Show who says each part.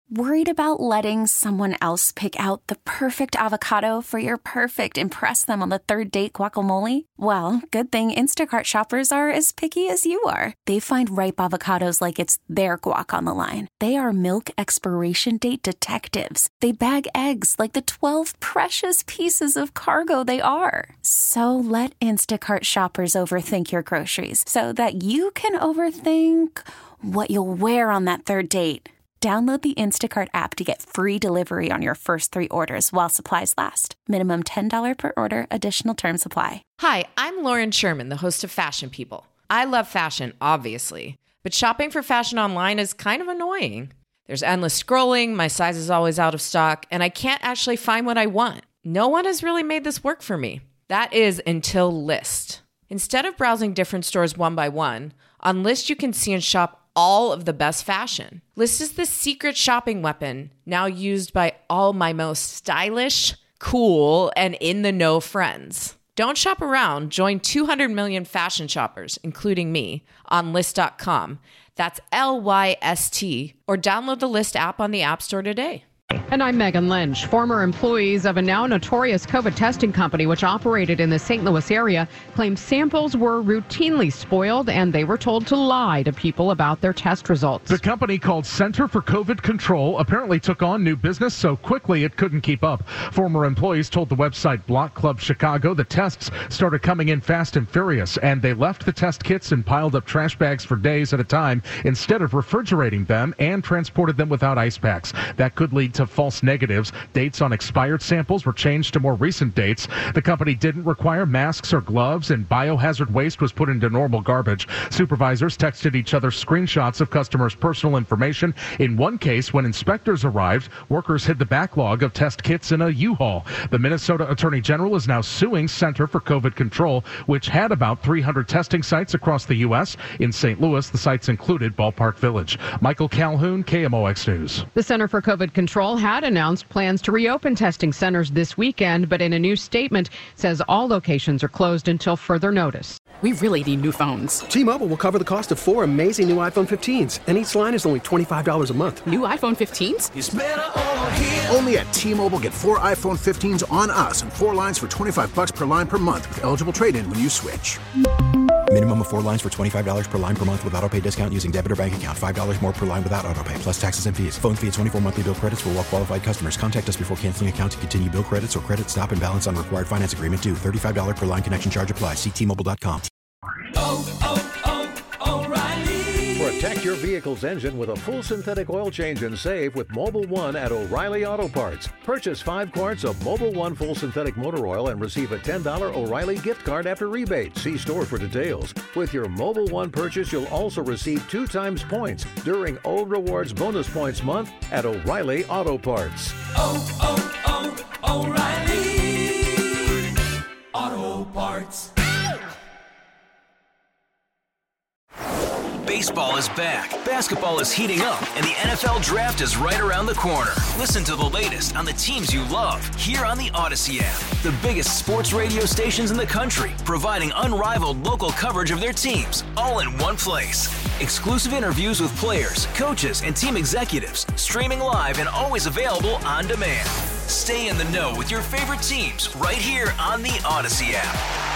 Speaker 1: Worried about letting someone else pick out the perfect avocado for your perfect impress them on the third date guacamole? Well, good thing Instacart shoppers are as picky as you are. They find ripe avocados like it's their guac on the line. They are milk expiration date detectives. They bag eggs like the 12 precious pieces of cargo they are. So let Instacart shoppers overthink your groceries so that you can overthink what you'll wear on that third date. Download the Instacart app to get free delivery on your first 3 orders while supplies last. Minimum $10 per order. Additional terms apply.
Speaker 2: Hi, I'm Lauren Sherman, the host of Fashion People. I love fashion, obviously, but shopping for fashion online is kind of annoying. There's endless scrolling, my size is always out of stock, and I can't actually find what I want. No one has really made this work for me. That is until Lyst. Instead of browsing different stores one by one, on Lyst you can see and shop all of the best fashion. Lyst is the secret shopping weapon now used by all my most stylish, cool, and in-the-know friends. Don't shop around. Join 200 million fashion shoppers, including me, on Lyst.com. That's Lyst, or download the Lyst app on the App Store today.
Speaker 3: And I'm Megan Lynch. Former employees of a now notorious COVID testing company, which operated in the St. Louis area, claim samples were routinely spoiled and they were told to lie to people about their test results.
Speaker 4: The company, called Center for COVID Control, apparently took on new business so quickly it couldn't keep up. Former employees told the website Block Club Chicago the tests started coming in fast and furious, and they left the test kits and piled up trash bags for days at a time instead of refrigerating them, and transported them without ice packs. That could lead to false negatives. Dates on expired samples were changed to more recent dates. The company didn't require masks or gloves, and biohazard waste was put into normal garbage. Supervisors texted each other screenshots of customers' personal information. In one case, when inspectors arrived, workers hid the backlog of test kits in a U-Haul. The Minnesota Attorney General is now suing Center for COVID Control, which had about 300 testing sites across the U.S. In St. Louis, the sites included Ballpark Village. Michael Calhoun, KMOX News.
Speaker 3: The Center for COVID Control had announced plans to reopen testing centers this weekend, but in a new statement says all locations are closed until further notice.
Speaker 5: We really need new phones.
Speaker 6: T-Mobile will cover the cost of 4 amazing new iPhone 15s, and each line is only $25 a month.
Speaker 5: New iPhone 15s?
Speaker 7: It's better over here. Only at T-Mobile, get 4 iPhone 15s on us and 4 lines for $25 per line per month with eligible trade-in when you switch.
Speaker 8: Minimum of 4 lines for $25 per line per month with autopay discount using debit or bank account. $5 more per line without autopay, plus taxes and fees. Phone fee at 24 monthly bill credits for well-qualified customers. Contact us before canceling account to continue bill credits or credit stop and balance on required finance agreement due. $35 per line connection charge applies. See T-Mobile.com.
Speaker 9: O'Reilly. Protect your vehicle's engine with a full synthetic oil change and save with Mobil 1 at O'Reilly Auto Parts. Purchase 5 quarts of Mobil 1 full synthetic motor oil and receive a $10 O'Reilly gift card after rebate. See store for details. With your Mobil 1 purchase, you'll also receive 2 times points during O Rewards Bonus Points Month at O'Reilly Auto Parts.
Speaker 10: O'Reilly Auto Parts.
Speaker 11: Baseball is back, basketball is heating up, and the NFL Draft is right around the corner. Listen to the latest on the teams you love here on the Odyssey app. The biggest sports radio stations in the country, providing unrivaled local coverage of their teams, all in one place. Exclusive interviews with players, coaches, and team executives, streaming live and always available on demand. Stay in the know with your favorite teams right here on the Odyssey app.